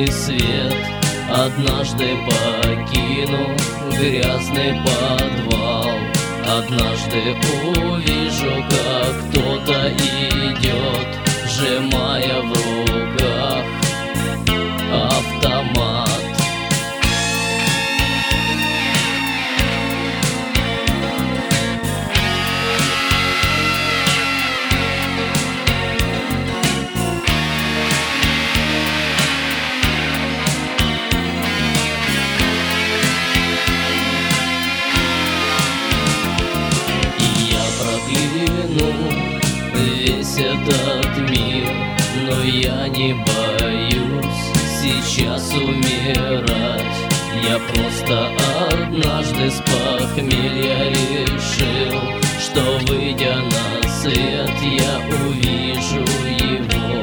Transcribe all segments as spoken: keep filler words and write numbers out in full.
солнечный свет. Однажды покину грязный подвал. Однажды увижу, как кто-то идет, сжимая в руках автомат. Весь этот мир, но я не боюсь сейчас умирать. Я просто однажды с похмелья решил, что, выйдя на свет, я увижу его.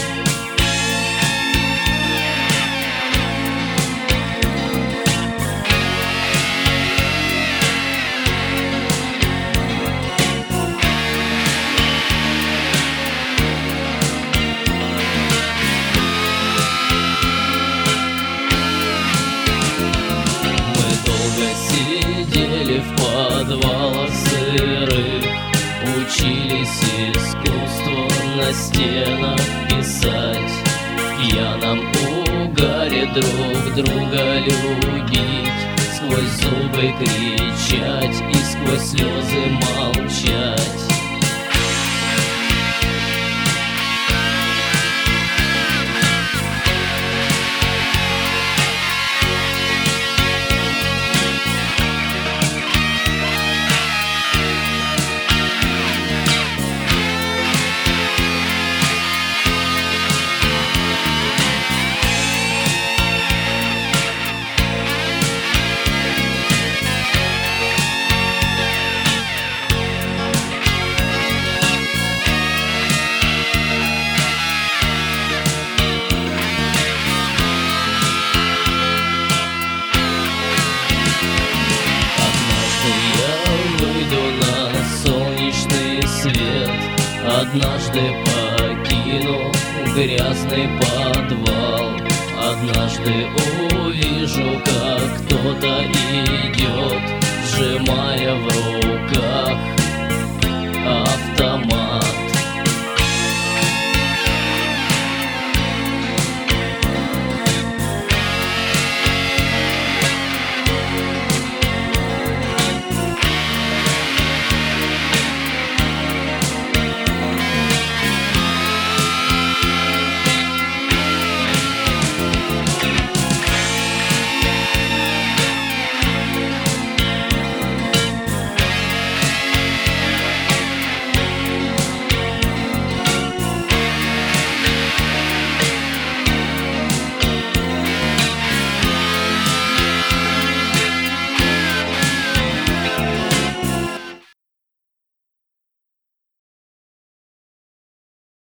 Сидели в подвалах сырых, учились искусству на стенах писать, в пьяном угаре друг друга любить, сквозь зубы кричать и сквозь слезы молчать. Однажды покину грязный подвал. Однажды увижу, как кто-то идет, сжимая в руках